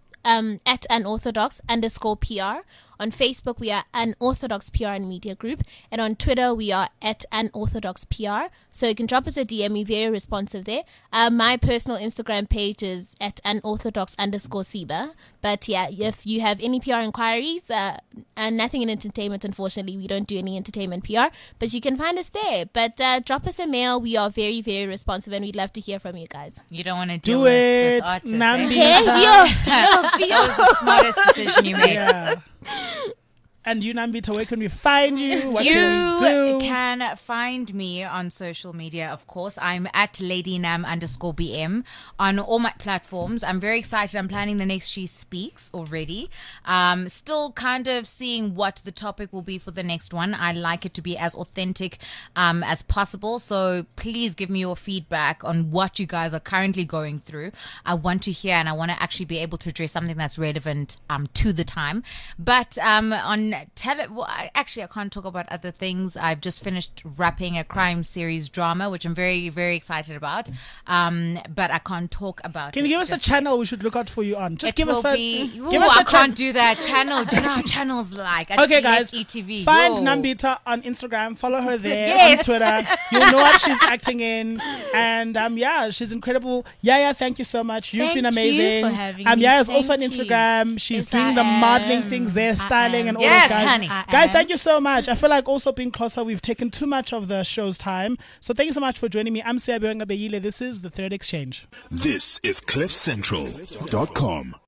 Speaker 5: unorthodox_PR. On Facebook, we are Unorthodox PR and Media Group. And on Twitter, we are at Unorthodox PR. So you can drop us a DM. We're very responsive there. My personal Instagram page is at unorthodox_Siba. But yeah, if you have any PR inquiries, and nothing in entertainment, unfortunately, we don't do any entertainment PR, but you can find us there. But drop us a mail. We are very, very responsive, and we'd love to hear from you guys.
Speaker 7: You don't want to do it with artists,
Speaker 4: Nambita.
Speaker 7: That was the smartest decision you made.
Speaker 4: Yeah. And you, Nambita, where can we find you? What
Speaker 7: you
Speaker 4: can we do?
Speaker 7: can find me on social media, of course. I'm at LadyNam_BM on all my platforms. I'm very excited. I'm planning the next She Speaks already. Still kind of seeing what the topic will be for the next one. I like it to be as authentic as possible. So please give me your feedback on what you guys are currently going through. I want to hear, and I want to actually be able to address something that's relevant to the time. But on actually, I can't talk about other things. I've just finished wrapping a crime series drama, which I'm very, very excited about. But I can't talk about.
Speaker 4: Can you give us a channel we should look out for you on? Just give us a.
Speaker 7: I can't do that channel. Do you know how channels like?
Speaker 4: Okay, guys.
Speaker 7: ETV.
Speaker 4: Find Nambita on Instagram. Follow her there on Twitter. You'll know what she's acting in, and she's incredible. Yaya, thank you so much. You've been amazing.
Speaker 8: Thank you for having me.
Speaker 4: Yaya's also on Instagram. She's doing the modeling things there, styling and all those guys.
Speaker 7: Honey.
Speaker 4: Guys, thank you so much. I feel like also being closer, we've taken too much of the show's time. So thank you so much for joining me. I'm Siabiongabeyile. This is The Third Exchange.
Speaker 1: This is CliffCentral.com.